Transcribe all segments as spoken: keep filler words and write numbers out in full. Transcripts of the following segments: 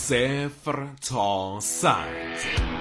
صفر تا صد.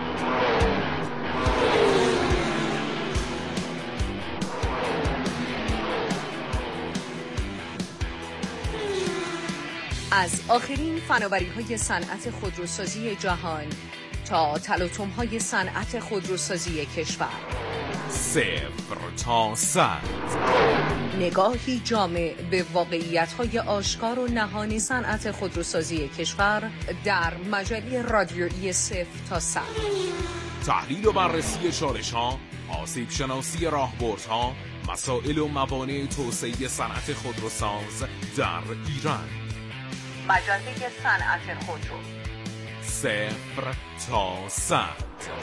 از آخرین فناوری‌های صنعت خودروسازی جهان تا تلاطم‌های صنعت خودروسازی کشور. صفر تا صد. نگاهی جامع به واقعیت‌های آشکار و نهانی صنعت خودروسازی کشور در مجله رادیویی صفر تا صد. تحلیل و بررسی چالش‌ها، آسیب شناسی راهبردها، مسائل و موانع توسعه صنعت خودروساز در ایران. مجله صنعت خودرو. صفر تا صد.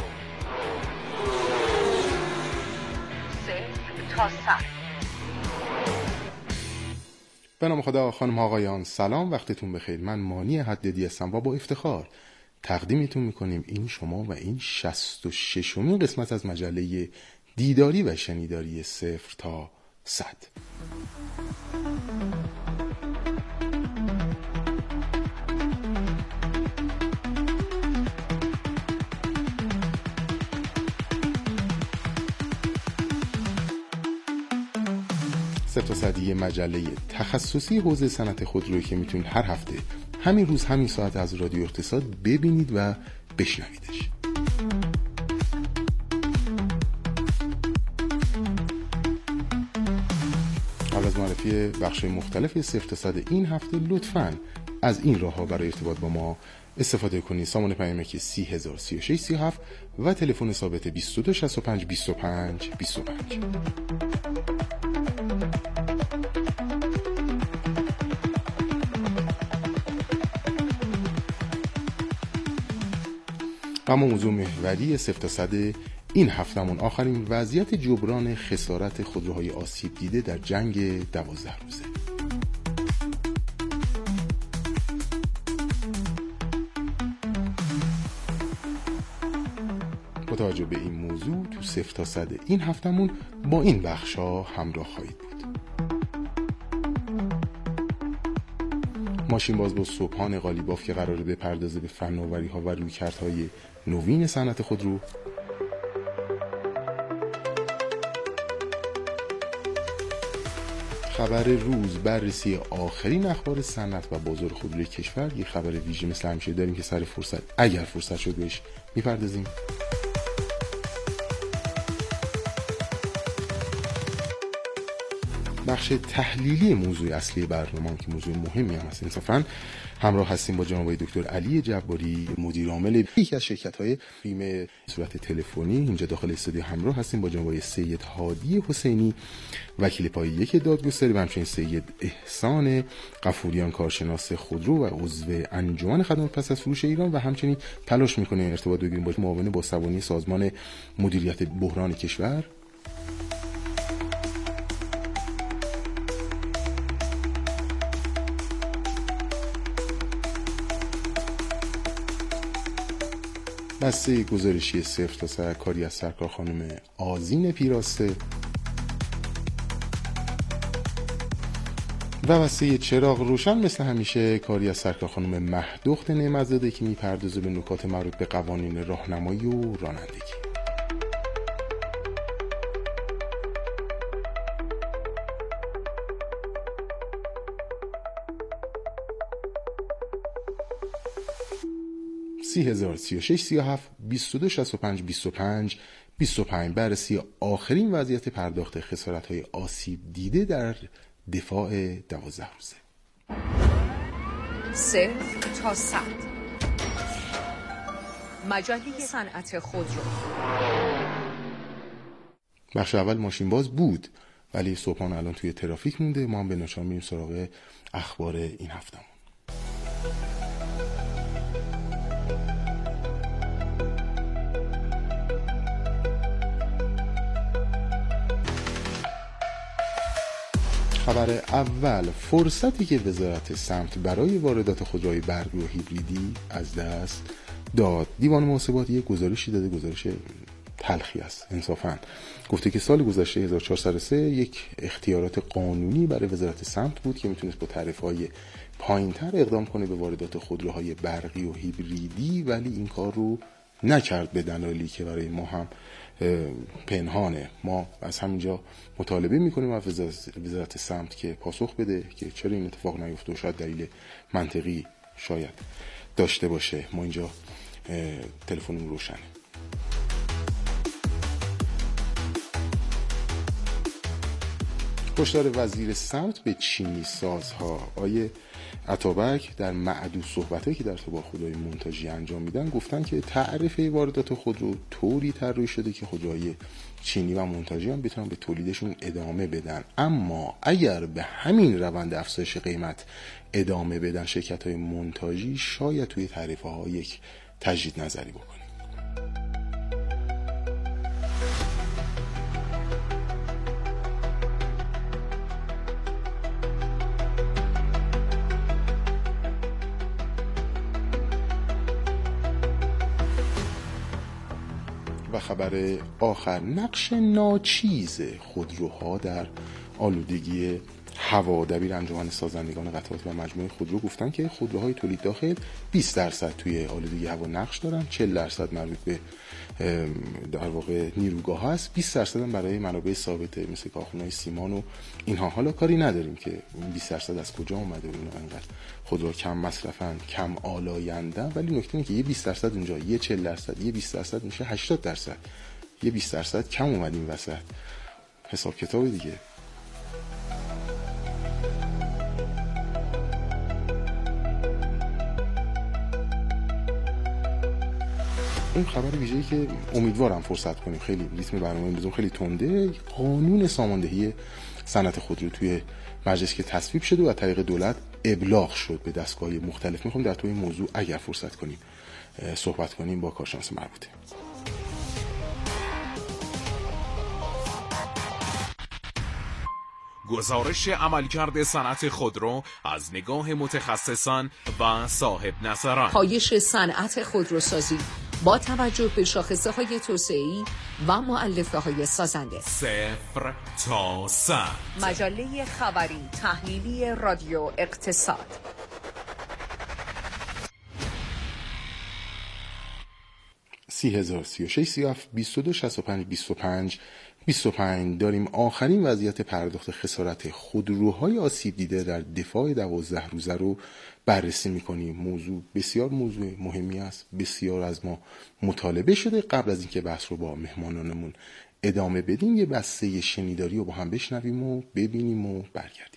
صفر تا صد. به نام خدا. خانم آقایان سلام، وقتتون بخیر. من مانی حددی هستم و با افتخار تقدیمتون میکنیم این شما و این شصت و ششمین قسمت از مجله دیداری و شنیداری صفر تا صد. صفر تا صد یه مجله تخصصی حوزه صنعت خودرویی که میتونید هر هفته همین روز همین ساعت از رادیو اقتصاد ببینید و بشنویدش. قبل از معرفی بخش مختلف صفر تا صد این هفته لطفاً از این راه‌ها برای ارتباط با ما استفاده کنید. سامان پیامکی سی هزار سی و شش سی و هفت و تلفن ثابت بیست و دو شصت و پنج بیست و پنج بیست و پنج. اما موضوع محوری صفر تا صد این هفتمون آخرین وضعیت جبران خسارت خودروهای آسیب دیده در جنگ دوازده روزه. با توجه به این موضوع تو صفر تا صد این هفتمون با این بخش ها همراه خواهید بود. ماشین باز با صبحان قالیباف که قراره بپردازه به فناوری ها و رویکردهای نوین صنعت خودرو. خبر روز، بررسی آخرین اخبار صنعت و بازار خودروی کشور. یه خبر ویژه مثل همیشه داریم که سر فرصت اگر فرصت شد بهش میپردازیم. بخش تحلیلی موضوع اصلی برنامه که موضوع مهمی هم هست انصافاً همراه هستیم با جناب دکتر علی جباری، مدیر عامل یکی از شرکت‌های بیمه صورت تلفنی. اینجا داخل استودیو همراه هستیم با جناب سید هادی حسینی، وکیل پای یک دادگستری، و همچنین سید احسان غفوریان، کارشناس خودرو و عضو انجمن خدمات پس از فروش ایران، و همچنین تلاش می‌کنه ارتباط بگیریم با معاون باسوانی سازمان مدیریت بحران کشور. بسته گزارشی صفر تا صد کاری از سرکار خانم آذین پیراسته و بسته چراغ روشن مثل همیشه کاری از سرکار خانم مهدخت نعمت‌زاده که میپردازه به نکات مربوط به قوانین راهنمایی و رانندگی. سی هزار سی و شش سی و هفت بیست و دو شصت و پنج بیست و پنج بیست و پنج. بررسی آخرین وضعیت پرداخت خسارت‌های آسیب دیده در دفاع دوازده روزه. صفر تا صد. مجله صنعت خودرو. بخش اول ماشین باز بود ولی صبحان الان توی ترافیک مونده. ما هم به نشان میریم سراغ اخبار این هفتمون. خبر اول، فرصتی که وزارت سمت برای واردات خودروهای برقی و هیبریدی از دست داد. دیوان محاسبات یک گزارشی داده، گزارش تلخی است. انصافاً گفته که سال گذشته هزار و چهارصد و سه یک اختیارات قانونی برای وزارت سمت بود که میتونست با تعرفه‌های پایین‌تر اقدام کنه به واردات خودروهای برقی و هیبریدی، ولی این کار رو نکرد به دلایلی که برای ما هم پنهانه. ما از همینجا مطالبه میکنیم از وزارت سمت که پاسخ بده که چرا این اتفاق نیفته و شاید دلیل منطقی شاید داشته باشه. ما اینجا تلفنمون روشنه. هشدار وزیر سمت به چینی سازها. آیه عطابک در معدود صحبتایی که در ارتباط خودروهای مونتاژی انجام میدن گفتن که تعرفه واردات خودرو طوری طراحی شده که خودروهای چینی و مونتاژی هم بتونن به تولیدشون ادامه بدن، اما اگر به همین روند افزایش قیمت ادامه بدن شرکت‌های مونتاژی شاید توی تعرفه‌ها یک تجدید نظری بکنه. و خبر آخر، نقش ناچیز خودروها در آلودگی هوا. دبیر انجمن سازندگان قطعات و مجموعه خودرو گفتن که خودروهای تولید داخل بیست درصد توی آلودگی هوا نقش دارن، چهل درصد مربوط به در واقع نیروگاه هست، بیست درصد هم برای منابع ثابته مثل کارخونه‌های سیمان و اینها. حالا کاری نداریم که بیست درصد از کجا اومده و اینا، انقدر خودرو کم مصرفن، کم آلاینده، ولی نکته اینه که یه بیست درصد اونجا، یه چهل درصد، یه بیست درصد میشه هشتاد درصد، یه بیست درصد کم اومد این وسط. حساب کتاب دیگه. این خبر ویژه‌ای که امیدوارم فرصت کنیم، خیلی ریتم برنامه امروز خیلی تنده، قانون ساماندهی صنعت خودرو توی مجلس که تصویب شده و از طریق دولت ابلاغ شد به دستگاه‌های مختلف. می‌خوام در توی این موضوع اگر فرصت کنیم صحبت کنیم با کارشناس مربوطه. گزارش عملکرد صنعت خودرو از نگاه متخصصان و صاحب نظران. پایش صنعت خودروسازی با توجه به شاخصه های توسعه‌ای و مؤلفه های سازنده. صفر تا صد. مجله خبری تحلیلی رادیو اقتصاد. سی هزار سی و شش سی و هفت بیست و دو شصت و پنج بیست و پنج بیست و پنج. داریم آخرین وضعیت پرداخت خسارت خودروهای آسیب دیده در دفاع دوازده روزه رو بررسی میکنیم. موضوع بسیار موضوع مهمی است، بسیار از ما مطالبه شده. قبل از اینکه بحث رو با مهمانانمون ادامه بدیم یه بسته شنیداری رو با هم بشنویم و ببینیم و برگردیم.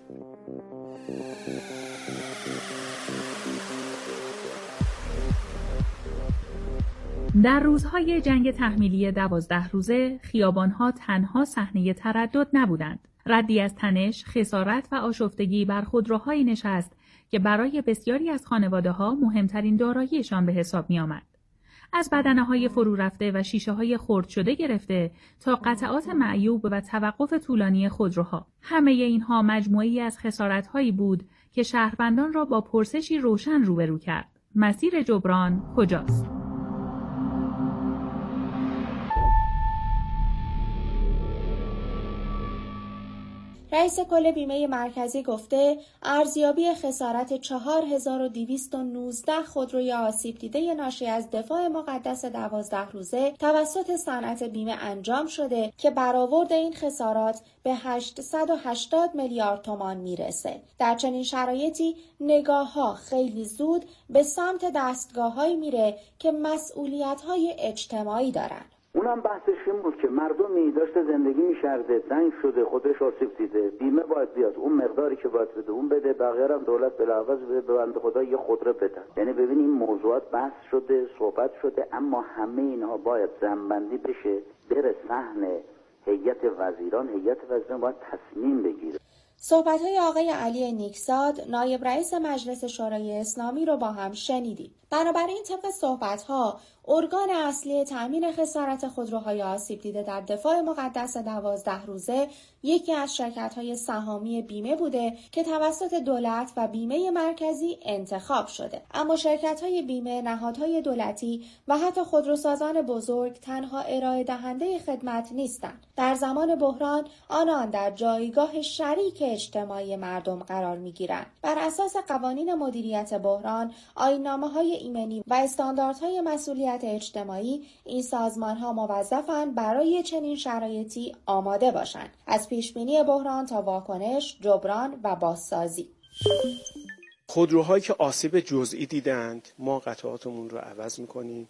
در روزهای جنگ تحمیلی دوازده روزه خیابانها تنها صحنه تردد نبودند. ردی از تنش، خسارت و آشفتگی بر خودروهایی نشست که برای بسیاری از خانواده‌ها مهمترین داراییشان به حساب می آمد. از بدنه‌های فرو رفته و شیشه‌های خرد شده گرفته تا قطعات معیوب و توقف طولانی خودروها. همه اینها مجموعه‌ای از خسارت‌هایی بود که شهروندان را با پرسشی روشن روبرو کرد: مسیر جبران کجاست؟ رئیس کل بیمه مرکزی گفته ارزیابی خسارت چهار هزار و دویست و نوزده خودروی آسیب دیده ناشی از دفاع مقدس دوازده روزه توسط صنعت بیمه انجام شده که برآورد این خسارات به هشتصد و هشتاد میلیارد تومان میرسه. در چنین شرایطی نگاه‌ها خیلی زود به سمت دستگاه‌هایی میره که مسئولیت‌های اجتماعی دارن. اونم بحثش این بود که مردمی داشته زندگی می‌کرده، تنگ شده، خودش آسیب دیده، بیمه باید بیاد، اون مقداری که باید بده اون بده، بقیه هم دولت بلاعوض بده، به بنده خدا یه خودرو بدن. یعنی ببین این موضوعات بحث شده، صحبت شده، اما همه اینها باید جمع‌بندی بشه، بره صحن هیئت وزیران، هیئت وزیران باید تصمیم بگیره. صحبت‌های آقای علی نیکزاد نایب رئیس مجلس شورای اسلامی رو با هم شنیدیم. بنابراین طبق صحبت‌ها ارگان اصلی تامین خسارت خودروهای آسیب دیده در دفاع مقدس دوازده روزه یکی از شرکت‌های سهامی بیمه بوده که توسط دولت و بیمه مرکزی انتخاب شده. اما شرکت‌های بیمه، نهادهای دولتی و حتی خودروسازان بزرگ تنها ارائه دهنده خدمت نیستند. در زمان بحران آنان در جایگاه شریک اجتماعی مردم قرار می‌گیرند. بر اساس قوانین مدیریت بحران، آیین‌نامه‌های ایمنی و استانداردهای مسئولیت اجتماعی، این سازمان‌ها موظفند برای چنین شرایطی آماده باشند، از پیشبینی بحران تا واکنش، جبران و بازسازی. خودروهایی که آسیب جزئی دیدند، ما قطعاتمون رو عوض می‌کنیم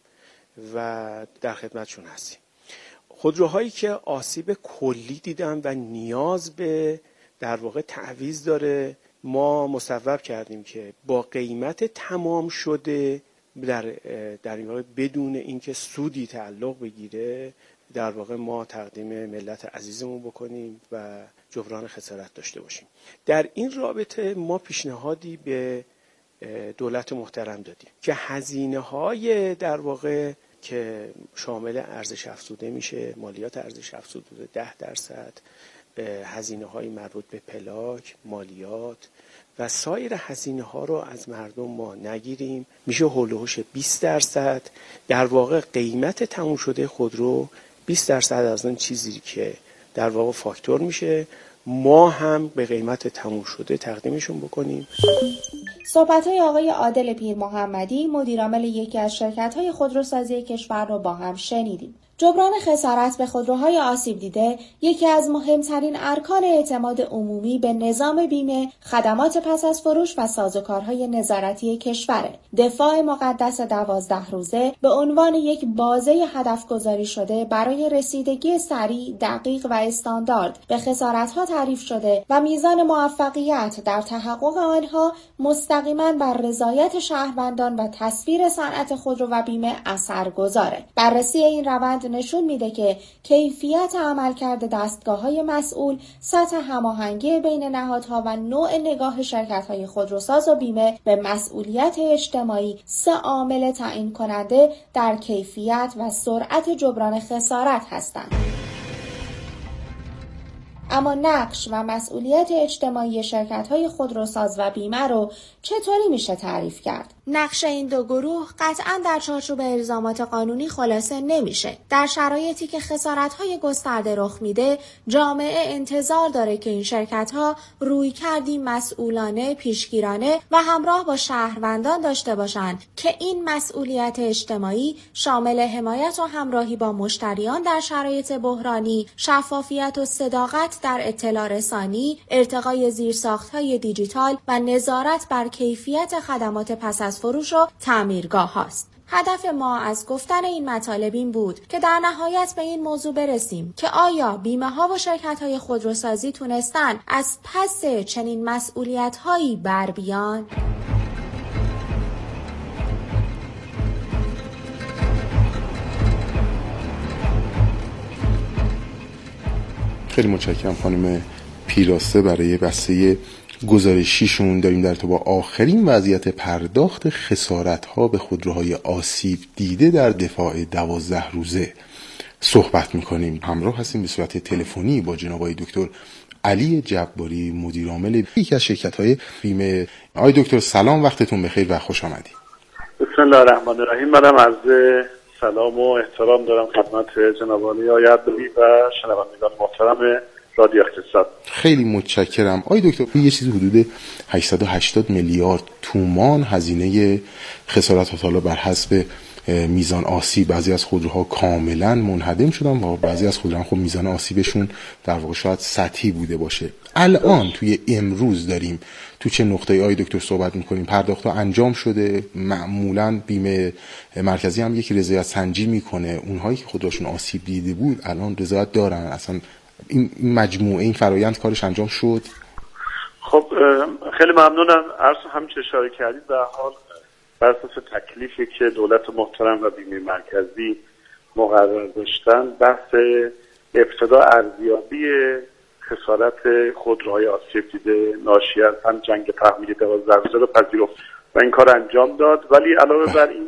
و در خدمتشون هستیم. خودروهایی که آسیب کلی دیدن و نیاز به در واقع تعویض داره، ما مصوب کردیم که با قیمت تمام شده در در این واقع بدون اینکه سودی تعلق بگیره در واقع ما تقدیم ملت عزیزمون بکنیم و جبران خسارت داشته باشیم. در این رابطه ما پیشنهادی به دولت محترم دادیم که هزینه‌های در واقع که شامل ارزش افزوده میشه، مالیات ارزش افزوده ده درصد، هزینه‌های مربوط به پلاک، مالیات و سایر هزینه‌ها رو از مردم ما نگیریم، میشه حول و حوش بیست درصد. در واقع قیمت تموم شده خودرو بیست درصد از اون چیزی که در واقع فاکتور میشه ما هم به قیمت تموم شده تقدیمشون بکنیم. صحبت‌های آقای عادل پیر محمدی، مدیرعامل یکی از شرکت‌های خودروسازی کشور رو با هم شنیدیم. جبران خسارت به خودروهای آسیب دیده یکی از مهمترین ارکان اعتماد عمومی به نظام بیمه، خدمات پس از فروش و سازوکارهای نظارتی کشوره. دفاع مقدس دوازده روزه به عنوان یک بازه هدف گذاری شده برای رسیدگی سریع، دقیق و استاندارد به خسارت‌ها تعریف شده و میزان موفقیت در تحقق آنها مستقیما بر رضایت شهروندان و تصویر صنعت خودرو و بیمه اثرگذاره. بررسی این روند نشون میده که کیفیت عملکرد دستگاه‌های مسئول، سطح هماهنگی بین نهادها و نوع نگاه شرکت‌های خودروساز و بیمه به مسئولیت اجتماعی سه عامل تعیین کننده در کیفیت و سرعت جبران خسارت هستند. اما نقش و مسئولیت اجتماعی شرکت‌های خودروساز و بیمه رو چطوری میشه تعریف کرد؟ نقش این دو گروه قطعاً در چارچوب الزامات قانونی خلاصه نمیشه. در شرایطی که خسارت‌های گسترده رخ میده، جامعه انتظار داره که این شرکت‌ها رویکردی مسئولانه، پیشگیرانه و همراه با شهروندان داشته باشند که این مسئولیت اجتماعی شامل حمایت و همراهی با مشتریان در شرایط بحرانی، شفافیت و صداقت در اطلاع رسانی، ارتقای زیرساخت‌های دیجیتال و نظارت بر کیفیت خدمات پس از فروش و تعمیرگاه هاست. هدف ما از گفتن این مطالب این بود که در نهایت به این موضوع برسیم که آیا بیمه ها و شرکت های خودروسازی تونستن از پس چنین مسئولیت هایی بر بیان؟ خیلی متشکرم خانم پیراسته برای بسته گزارشیشون. داریم در تو با آخرین وضعیت پرداخت خسارت‌ها به خودروهای آسیب دیده در دفاع دوازده روزه صحبت می‌کنیم. همراه هستیم به صورت تلفنی با جناب آقای دکتر علی جباری، مدیر عامل یکی از شرکت‌های بیمه. آقای دکتر سلام، وقتتون بخیر و خوش آمدید. بسم الله الرحمن الرحیم. منم عرض سلام و احترام دارم خدمت جناب علی جباری و شنوندگان محترم رادیو اقتصاد. خیلی متشکرم. آقای دکتر، یه چیزی حدود هشتصد و هشتاد میلیارد تومان هزینه خسارت حالا بر حسب میزان آسیب، بعضی از خودروها کاملا منهدم شدن و بعضی از خودروها خب میزان آسیبشون در واقع شاید سطحی بوده باشه. الان توی امروز داریم تو چه نقطه‌ای آقای دکتر صحبت می‌کنیم؟ پرداخت‌ها انجام شده، معمولاً بیمه مرکزی هم یک رضایت سنجی میکنه، اونهایی که خودشون آسیب دیده بود الان رضایت دارن. اصلا این مجموعه این فرایند کارش انجام شد؟ خب خیلی ممنونم. عرض همچه اشاره کردید به حال بر اساس تکلیفی که دولت محترم و بیمه مرکزی مقرر داشتن، بحث ابتدا ارزیابی خسارت خودروهای آسیب دیده ناشی از هم جنگ تحمیلی دوازده روزه رو پذیرفت و این کار انجام داد. ولی علاوه بر این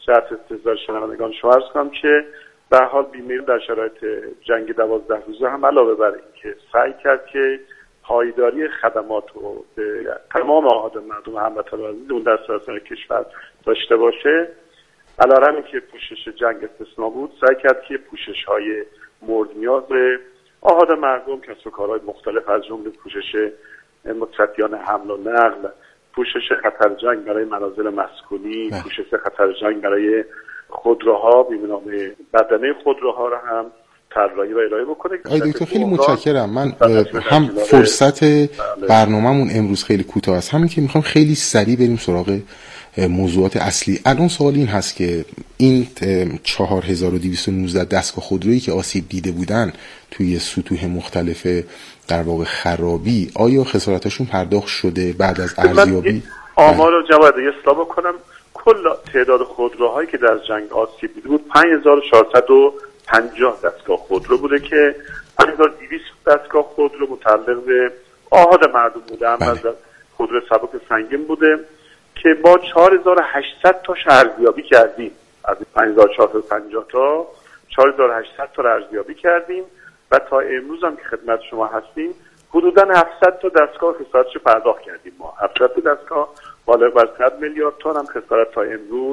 در استحضار شنوندگان شما عرض کنم که به هر حال بیمه در شرایط جنگ دوازده روزه هم علاوه بر اینکه سعی کرد که پایداری خدمات رو به تمام آحاد مردم هموطنان عزیز اون در سراسر کشور داشته باشه، علیرغم اینکه پوشش جنگ استثنا بود، سعی کرد که پوشش‌های مورد نیاز آحاد مردم، کسب و کارهای مختلف از جمله پوشش متصدیان حمل و نقل، پوشش خطر جنگ برای منازل مسکونی، پوشش خطر جنگ برای خودروها، بیمه‌نامه بدنه خودروها را هم طراحی و ارائه بکنه. آقای دکتر خیلی متشکرم. من هم فرصت برنامه‌مون امروز خیلی کوتاه است، همین که میخوام خیلی سریع بریم سراغ موضوعات اصلی. الان سوال این هست که این چهار هزار و دویست و نوزده دستگاه خودرویی که آسیب دیده بودن توی سطوح مختلف در واقع خرابی، آیا خسارتاشون پرداخت شده بعد از ارزیابی؟ آمار رو جواد اصلاح بکنم. کل تعداد خودروهایی که در جنگ آسیب دیده بود پنج هزار و چهارصد و پنجاه دستگاه خودرو بوده که پنج هزار و دویست دستگاه خودرو متعلق به آحاد مردم بوده، هم از خودرو سبک سنگین بوده که با چهار هزار و هشتصد تاش ارزیابی کردیم. از پنج هزار و چهارصد و پنجاه تا چهار هزار و هشتصد تا رو ارزیابی کردیم و تا امروز هم که خدمت شما هستیم حدوداً هفتصد تا دستگاه خسارتش پرداخت کردیم. ما هفتصد تا دستگاه بالغ بر صد میلیارد تومان هم خسارت تا امروز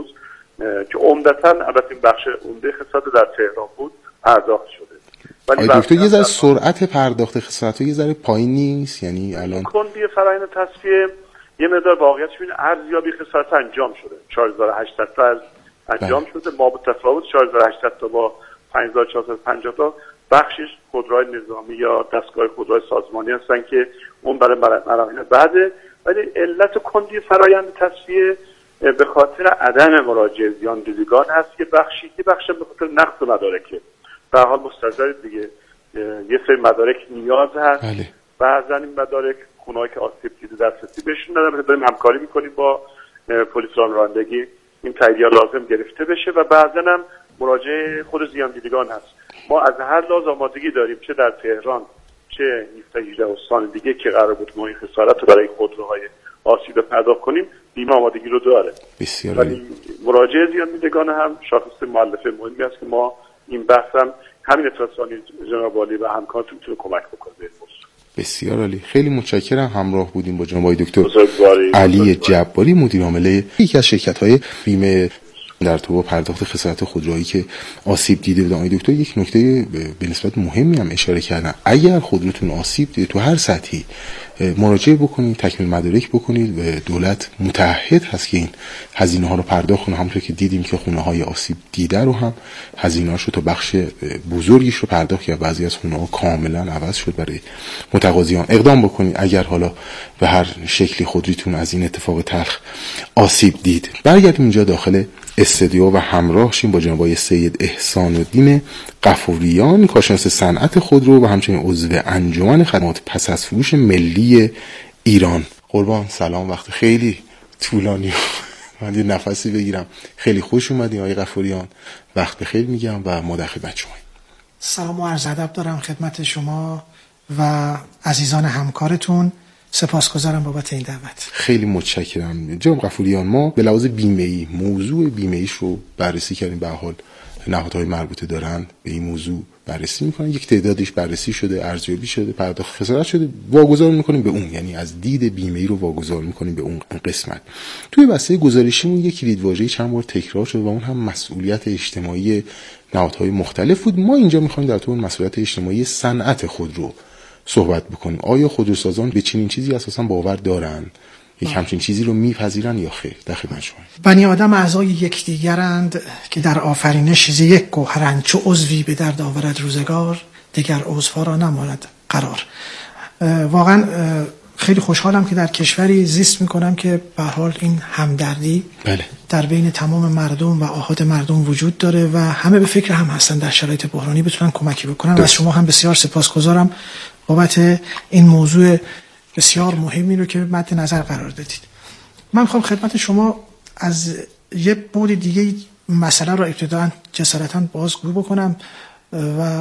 که عمدتاً البته این بخش عمده خسارت در تهران بود پرداخت شده. ولی دکتر یه ذره سرعت پرداخت خسارت یه ذره پایین نیست؟ یعنی الان کندی فرآیند تصفیه یه مقدار واقعیتش این ارزیابی خسارت انجام شده، چهار هزار و هشتصد تا انجام بله. شده. ما به تفاوت چهار هزار و هشتصد تا با پنج هزار و چهارصد و پنجاه تا بخشش خودروهای نظامی یا دستگاه خودروهای سازمانی هستن که اون برای مراحل بعده. ولی علت کندی فرآیند تصفیه به خاطر عدم مراجعه زیاندیدگان هست که بخشی که بخش به خاطر نقص مدارکه. به هر حال مستحضر دیگه یه سری مدارک نیاز هست بله. بعضن این مدارک خونه‌ای که آسیب دیده دسترسی بهشون ندارن، داریم همکاری میکنیم با پلیس رانندگی این تاییدیه لازم گرفته بشه و بعضن هم مراجعه خود زیاندیدگان هست. ما از هر لحاظ آمادگی داریم، چه در تهران چه هفده هجده استان دیگه که قرار بود ما این خسارت رو برای خودروهای آسیب پرداخت کنیم، بیمه آمادگی رو داره. بسیار ولی مراجعه زیاندیدگان هم شاخص مؤلفه مهمی است که ما این بحث هم همین اتصالی جناب عالی و همکارتون میتونه کمک بکنه به موضوع. بسیار عالی، خیلی متشکرم. همراه بودیم با جناب دکتر علی جباری، مدیر عامل یکی از شرکت‌های بیمه در تو پرداخت خسارت خودرویی که آسیب دیده بودن. آقای دکتر یک نکته به نسبت مهمی هم اشاره کردن. اگر خودروتون آسیب دیده تو هر سطحی مراجعه بکنید، تکمیل مدارک بکنید و دولت متعهد هست که این هزینه ها رو پرداخت کنه. همونطور که دیدیم که خونه های آسیب دیده رو هم هزینه هاشو تا بخش بزرگیش رو پرداخت کرد، بعضی از خونه ها کاملا عوض شد برای متقاضیان. اقدام بکنید اگر حالا به هر شکلی خودروتون از این اتفاق تلخ آسیب دید. برگردیم اینجا داخل استودیو و همراه شیم با جناب سید احسان الدین غفوریان، کارشناس صنعت خودرو و همچنین عضو انجمن خدمات پس از فروش ملی ایران. قربان سلام، وقت خیلی طولانی من یه نفسی بگیرم. خیلی خوش اومدین آقای غفوریان، وقت بخیر میگم و ما در خدمت شما. سلام و عرض ادب دارم خدمت شما و عزیزان همکارتون. سپاسگزارم بابت این دعوت. خیلی متشکرم جناب غفوریان. ما به لحاظ بیمه‌ای موضوع بیمه‌ایش رو بررسی کردیم، به هر حال نهادهای مربوطه دارن به این موضوع بررسی میکنن، یک تعدادش بررسی شده، ارزیابی شده، پرداخت خسارت شده، واگذار میکنیم به اون، یعنی از دید بیمه‌ای رو واگذار میکنیم به اون قسمت. توی بسته گزارشیمون یک کلیدواژه چند بار تکرار شد و اون هم مسئولیت اجتماعی نهادهای مختلف بود. ما اینجا میخوایم در طور مسئولیت اجتماعی صنعت خودرو صحبت بکنیم. آیا خودروسازان به چنین چیزی اساسا باور دارن؟ یک همچین چیزی رو میپذیرن یا خیر؟ در خدمت شما. بنی آدم اعضای یکدیگرند که در آفرینش ز یک گوهرند، چو عضوی به درد آورد روزگار، دیگر عضوها را نماند قرار. واقعا خیلی خوشحالم که در کشوری زیست میکنم که به هر حال این همدردی بله. در بین تمام مردم و آحاد مردم وجود داره و همه به فکر هم هستن در شرایط بحرانی بتونن کمکی بکنن. از شما هم بسیار سپاسگزارم بابت این موضوع بسیار مهمی رو که مد نظر قرار دادید. من میخوام خدمت شما از یه بود دیگه مسئله رو ابتداً جسارتاً بازگو بکنم و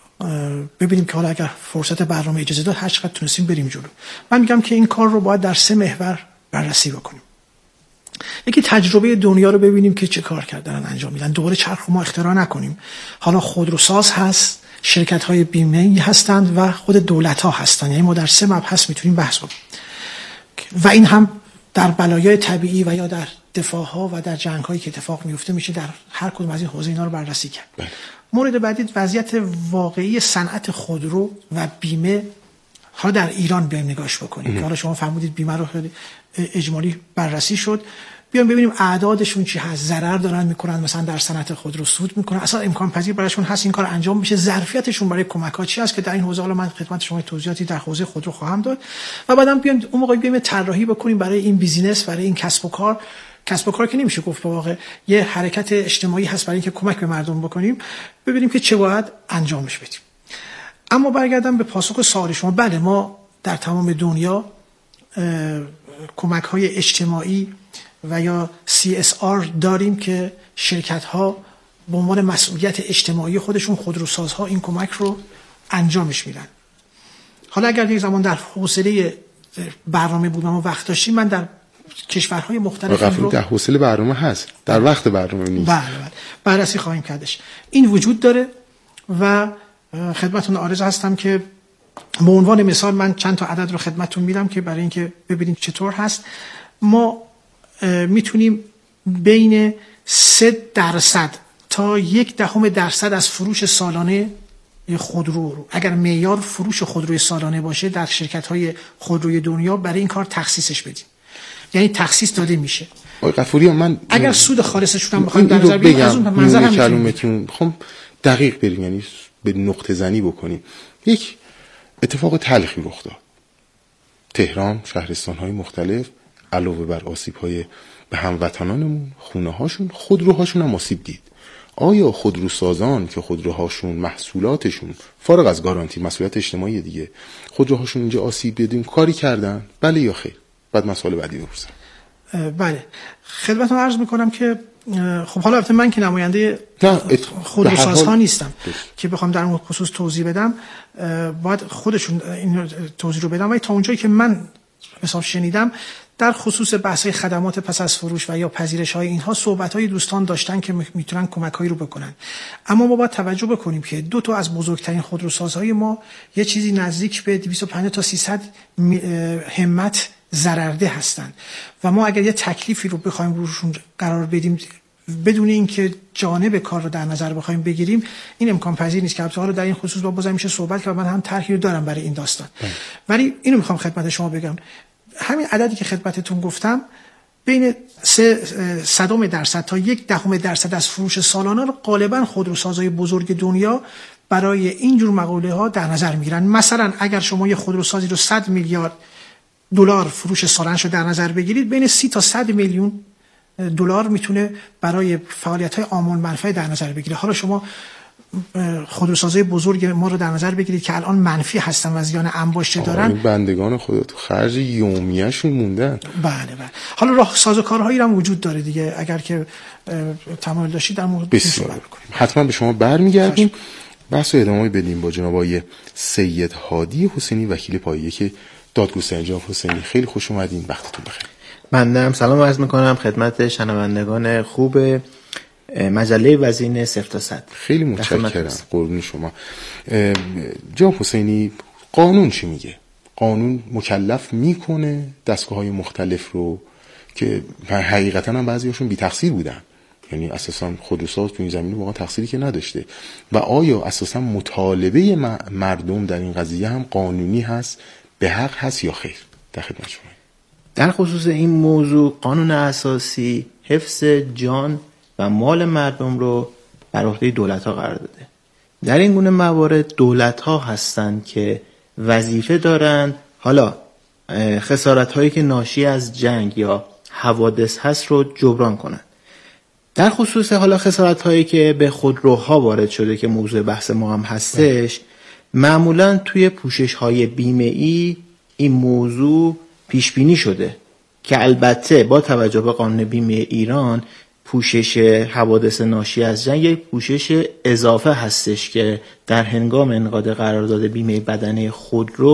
ببینیم که حالا اگر فرصت برنامه اجازه داد هر چقدر تونستیم بریم جلو. من میگم که این کار رو باید در سه محور بررسی بکنیم. یکی تجربه دنیا رو ببینیم که چه کار کردن انجام میدن. دوباره چرخ ما اختراع نکنیم. حالا خودروساز هست، شرکت های بیمه‌ای هستند و خود دولت ها هستند. یعنی ما در سه مبحث میتونیم بحث کنیم و این هم در بلایای طبیعی و یا در دفاع ها و در جنگ هایی که اتفاق میفته میشه در هر کدوم از این حوزه اینا رو بررسی کرد. بله. مورد بعدی وضعیت واقعی صنعت خودرو و بیمه حالا در ایران بیایم نگاش بکنیم. حالا شما فرمودید بیمه رو خیلی اجمالی بررسی شد. بیایم ببینیم اعدادشون چی هست، ضرر دارن میکنن، مثلا در صنعت خودرو سود میکنن، اصلا امکان پذیر براشون هست این کار انجام بشه، ظرفیتشون برای کمک ها چی هست که در این حوزه حالا من خدمت شما توضیحاتی در حوزه خودرو خواهم داد و بعدم بیایم اون موقع بیایم طراحی بکنیم برای این بیزینس، برای این کسب و کار. کسب و کار که نمیشه گفت به واقع یه حرکت اجتماعی هست برای اینکه کمک به مردم بکنیم، ببینیم که چه باید انجامش بدیم. اما برگردم به پاسخ سوال شما، بله ما در تمام دنیا کمک های اجتماعی و یا سی اس آر داریم که شرکت ها به عنوان مسئولیت اجتماعی خودشون، خودروسازها، این کمک رو انجامش میدن. حالا اگر یک زمان در حوصله برنامه بودم و وقت داشتیم، من در کشورهای مختلف رو در حوصله برنامه هست، در وقت برنامه نیست. بله بله بررسی خواهیم کردش. این وجود داره و خدمتتون عارض هستم که به عنوان مثال من چند تا عدد رو خدمتتون میدم که برای اینکه ببینید چطور هست. ما میتونیم بین سه درصد تا یک دهم درصد از فروش سالانه خودرو رو، اگر معیار فروش خودروی سالانه باشه، در شرکت‌های خودروی دنیا برای این کار تخصیصش بدیم. یعنی تخصیص داده میشه. آقای غفوری من اگر سود خالصشون هم بخوایم در نظر بگیریم، از اون منظر هم کلمتون خب دقیق بریم، یعنی به نقطه زنی بکنیم. یک اتفاق تلخی رخ داد. تهران، شهرستان‌های مختلف علاوه بر آسیب‌های به هموطنانمون، خونه‌هاشون، خودروهاشون هم آسیب دید. آیا خودروسازان که خودروهاشون، محصولاتشون فارغ از گارانتی، مسئولیت اجتماعی دیگه، خودروهاشون اینجا آسیب دیدیم کاری کردن؟ بله یا خیر؟ بعد مسئله بعدی بپرسم. بله خدمتتون عرض میکنم که خب حالا البته من که نماینده خودروسازها نیستم که بخوام در اون خصوص توضیح بدم، باید خودشون این توضیح رو بدم. ولی تا اونجایی که من مثلا شنیدم در خصوص بحث‌های خدمات پس از فروش و یا پذیرش‌های اینها صحبت‌های دوستان داشتن که میتونن کمک‌هایی رو بکنن. اما ما باید توجه بکنیم که دو تا از بزرگترین خودروسازهای ما یه چیزی نزدیک به دویست و پنجاه تا سیصد همت ضررده هستند و ما اگر یه تکلیفی رو بخوایم روشون قرار بدیم بدون اینکه جانب کار رو در نظر بخوایم بگیریم، این امکان پذیر نیست. که البته حالا در این خصوص با بازم میشه صحبت که من هم طرحی رو دارم برای این داستان. ولی اینو میخوام خدمت شما بگم، همین عددی که خدمتتون گفتم بین سه صدم درصد تا یک دهم درصد از فروش سالانه رو غالبا خودروسازهای بزرگ دنیا برای این جور مقوله ها در نظر میگیرن. مثلا اگر شما یه خودروسازی رو صد میلیارد دلار فروش سالانه‌اش رو در نظر بگیرید، بین سی تا صد میلیون دلار میتونه برای فعالیت‌های عامل منفعه در نظر بگیره. حالا شما خودروسازهای بزرگ ما رو در نظر بگیرید که الان منفی هستن و زیان انباشته دارن. بندگان خدا تو خرج یومیه‌شون موندن. بله بله. حالا راه سازوکارهایی هم وجود داره دیگه، اگر که تمایل داشتید در مورد صحبت کنیم. حتما به شما برمیگردیم. بحث رو ادامه بدیم با جناب آقای سید هادی حسینی، وکیل پایه که دادگستری. جناب حسینی خیلی خوش اومدین، وقتتون بخیر. من سلام عرض میکنم خدمت شنوندگان خوب مجله وزین صفر تا صد. خیلی متشکرم، قربون شما. جناب حسینی قانون چی میگه؟ قانون مکلف میکنه دستگاه‌های مختلف رو که حقیقتا هم بعضی‌هاشون بی تقصیر بودن، یعنی اساسا خودروساز تو این زمینه واقعا تقصیری که نداشته، و آیا اساسا مطالبه مردم در این قضیه هم قانونی هست، به حق هست یا خیر؟ در خدمت شما. در خصوص این موضوع قانون اساسی حفظ جان و مال مردم رو بر عهده دولت‌ها قرار داده. در این گونه موارد دولت‌ها هستند که وظیفه دارند حالا خسارت‌هایی که ناشی از جنگ یا حوادث هست رو جبران کنند. در خصوص حالا خسارت‌هایی که به خودروها وارد شده که موضوع بحث ما هم هستش، معمولاً توی پوشش‌های بیمه‌ای این موضوع پیش بینی شده که البته با توجه به قانون بیمه ایران پوشش حوادث ناشی از جنگ یک پوشش اضافه هستش که در هنگام انعقاد قرارداد بیمه بدنه خودرو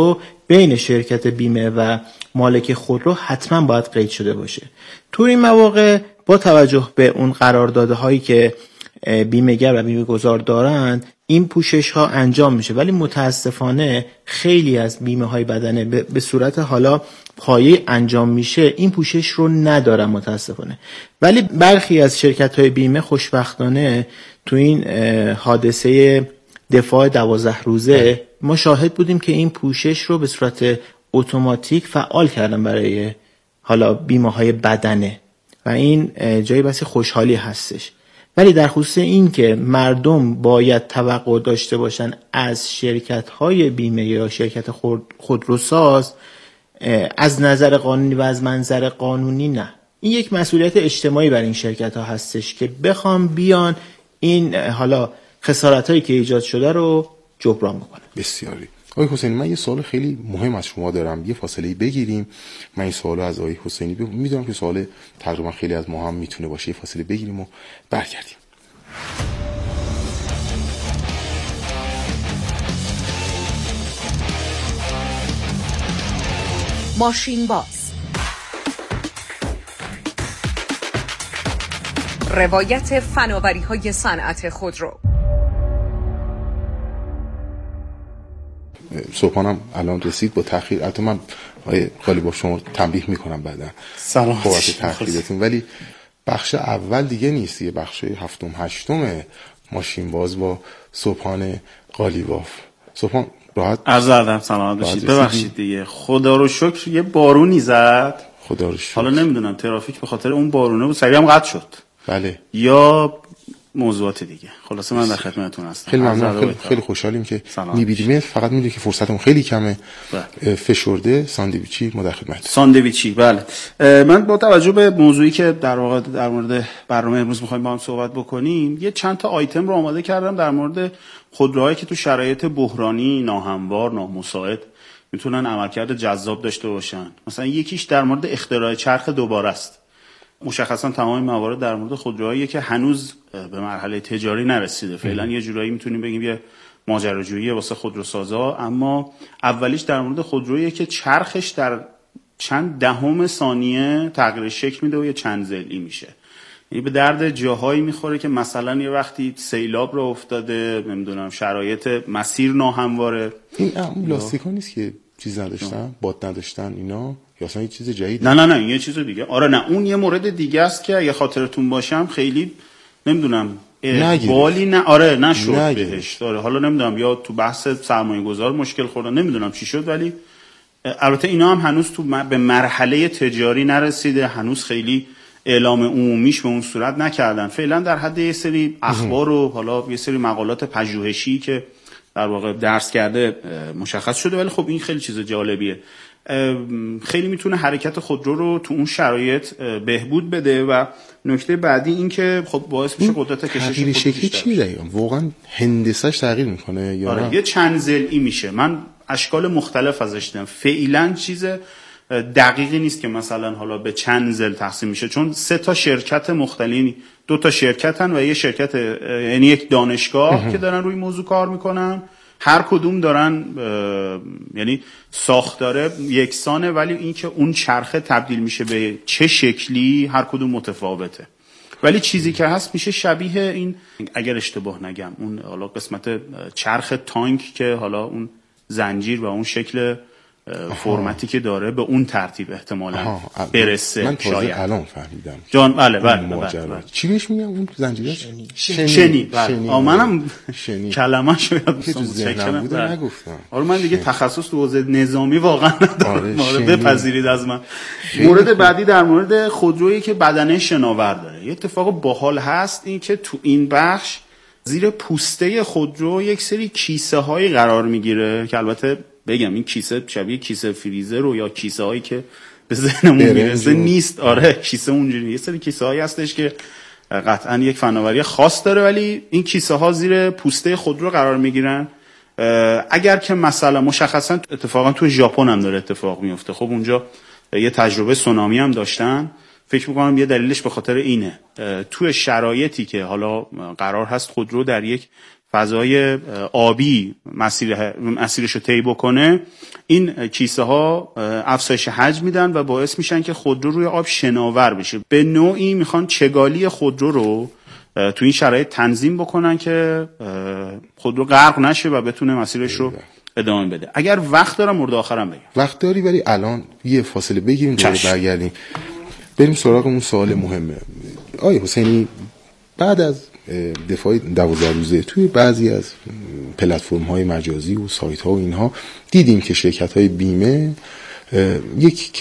بین شرکت بیمه و مالک خودرو حتما باید قید شده باشه. تو این مواقع با توجه به اون قراردادهایی که بیمه‌گر و بیمه‌گذار دارند این پوشش ها انجام میشه، ولی متاسفانه خیلی از بیمه های بدنه به صورت حالا پایه انجام میشه این پوشش رو ندارن متاسفانه. ولی برخی از شرکت های بیمه خوشبختانه تو این حادثه دفاع دوازده روزه ما شاهد بودیم که این پوشش رو به صورت اتوماتیک فعال کردن برای حالا بیمه های بدنه و این جای بس خوشحالی هستش. ولی در خصوص این که مردم باید توقع داشته باشن از شرکت‌های بیمه یا شرکت خودروساز، از نظر قانونی و از منظر قانونی نه. این یک مسئولیت اجتماعی بر این شرکت‌ها هستش که بخوام بیان این حالا خسارت‌هایی که ایجاد شده رو جبران بکنن. بسیاری. آقای حسینی، من یه سوال خیلی مهم از شما دارم، یه فاصله بگیریم. من این سوالو از آقای حسینی ب... میدونم که سوال تقریبا خیلی از ما هم میتونه باشه. یه فاصله بگیریم و برگردیم. ماشین باز، روایت فناوری‌های صنعت خودرو. صبحانم الان رسید با تأخیر. البته من آقای قالیباف شما تنبیه میکنم بعدا سلام بابت تأخیرتون، ولی بخش اول دیگه نیست، یه بخش هفتم هشتم ماشین باز با صبحان قالیباف. صبحان راحت عرض ادب سلامت باشید. ببخشید دیگه، خدا رو شکر یه بارونی زد، خدا رو شکر. حالا نمیدونم ترافیک به خاطر اون بارونه بود سریع هم قطع شد، بله، یا موضوعات دیگه. خلاصه من در خدمتتون هستم. خیلی ممنون، خیلی, خیلی خوشحالیم که می‌بینیم. فقط می‌دونید که فرصتمون خیلی کمه. بله. فشرده ساندویچی ما در خدمت. ساندویچی بله. من با توجه به موضوعی که در واقع در مورد برنامه امروز می‌خوایم با هم صحبت بکنیم، یه چند تا آیتم رو آماده کردم در مورد خودروهایی که تو شرایط بحرانی، ناهموار، نامساعد میتونن عملکرد جذاب داشته باشن. مثلا یکیش در مورد اختراع چرخ دوباره است. مشخصا تمام موارد در مورد خودروهایی که هنوز به مرحله تجاری نرسیده. فعلا یه جورایی میتونیم بگیم یه ماجراجویی واسه خودروسازا، اما اولیش در مورد خودرویی که چرخش در چند دهم ثانیه تغییر شکل میده و یه چند ضلعی میشه. یعنی به درد جاهایی میخوره که مثلا یه وقتی سیلاب رو افتاده، نمیدونم شرایط مسیر ناهمواره. این لاستیکا نیست که چیز نداشتن، باد نداشتن اینا، یا اصلا یه چیز جدیده؟ نه نه نه این یه چیز دیگه. آره نه اون یه مورد دیگه است که اگه خاطرتون باشم خیلی نمیدونم بالی نه آره نشد بهش. آره حالا نمیدونم یا تو بحث سرمایه گذار مشکل خوردن، نمیدونم چی شد، ولی البته اینا هم هنوز تو به مرحله تجاری نرسیده، هنوز خیلی اعلام عمومیش به اون صورت نکردن. فعلا در حد یه سری اخبار و حالا یه سری مقالات پژوهشی که در واقع درس کرده مشخص شده، ولی خب این خیلی چیز جالبیه. خیلی میتونه حرکت خودرو رو تو اون شرایط بهبود بده. و نکته بعدی این که خب باعث میشه قدرت کشش تغییر شکلی چی دقیقاً واقعا هندسه‌اش تغییر میکنه یا آره یه چند ضلعی میشه. من اشکال مختلف ازش دیدم، فعلا چیز دقیقی نیست که مثلا حالا به چند ضلع تقسیم میشه، چون سه تا شرکت مختلفی، دو تا شرکتن و یه شرکت یعنی یک دانشگاه که دارن روی موضوع کار میکنن. هر کدوم دارن یعنی ساختاره یکسانه، ولی اینکه اون چرخه تبدیل میشه به چه شکلی هر کدوم متفاوته. ولی چیزی که هست میشه شبیه این، اگر اشتباه نگم، اون حالا قسمت چرخ تانک که حالا اون زنجیر و اون شکل فرمتی که داره به اون ترتیب احتمالاً برسه. من تازه الان فهمیدم جان. بله بله, بله, بله. چی بهش میگم اون زنجیرش؟ شنی. شنی. بله. آ منم کلمه شو یادم تو ذهنم بود نگفتم. آره من دیگه تخصص تو حوزه نظامی واقعا ندارم. آره بپذیرید از من. مورد بعدی در مورد خودرویی که بدنه شناور داره. یه اتفاق باحال هست این که تو این بخش زیر پوسته خودرو یک سری کیسه هایی قرار میگیره که البته بگم این کیسه شبیه کیسه فریزر رو یا کیسه هایی که به ذهنمون میرسه نیست. آره کیسه اونجوری یه سری کیسه هایی هستش که قطعا یک فناوری خاص داره، ولی این کیسه ها زیر پوسته خودرو قرار میگیرن. اگر که مثلا مشخصا اتفاقا تو ژاپن هم داره اتفاق میفته. خب اونجا یه تجربه سونامی هم داشتن، فکر میکنم یه دلیلش به خاطر اینه. تو شرایطی که حالا قرار هست خودرو در یک فضای آبی مسیر مسیرش رو طی بکنه، این کیسه ها افزایش حجم میدن و باعث میشن که خودرو روی آب شناور بشه. به نوعی میخوان چگالی خودرو رو تو این شرایط تنظیم بکنن که خودرو غرق نشه و بتونه مسیرش رو ادامه بده. اگر وقت دارم مورد آخرم بگم. وقت داری، ولی الان یه فاصله بگیریم دوباره برگردیم بریم سراغ اون سوال مهمه. آقای حسینی، بعد از دفاع دوازده روزه توی بعضی از پلتفرم های مجازی و سایت ها و اینها دیدیم که شرکت های بیمه یک